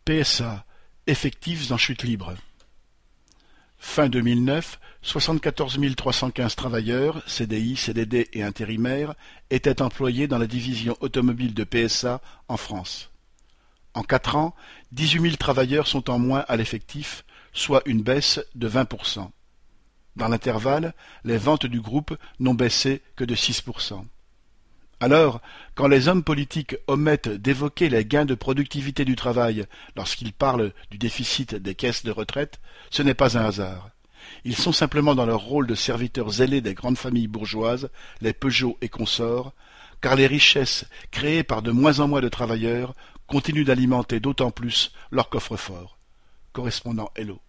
PSA, effectifs en chute libre. Fin 2009, 74 315 travailleurs, CDI, CDD et intérimaires, étaient employés dans la division automobile de PSA en France. En 4 ans, 18 000 travailleurs sont en moins à l'effectif, soit une baisse de 20%. Dans l'intervalle, les ventes du groupe n'ont baissé que de 6%. Alors, quand les hommes politiques omettent d'évoquer les gains de productivité du travail lorsqu'ils parlent du déficit des caisses de retraite, ce n'est pas un hasard. Ils sont simplement dans leur rôle de serviteurs zélés des grandes familles bourgeoises, les Peugeot et consorts, car les richesses créées par de moins en moins de travailleurs continuent d'alimenter d'autant plus leur coffre-fort. Correspondant Hello.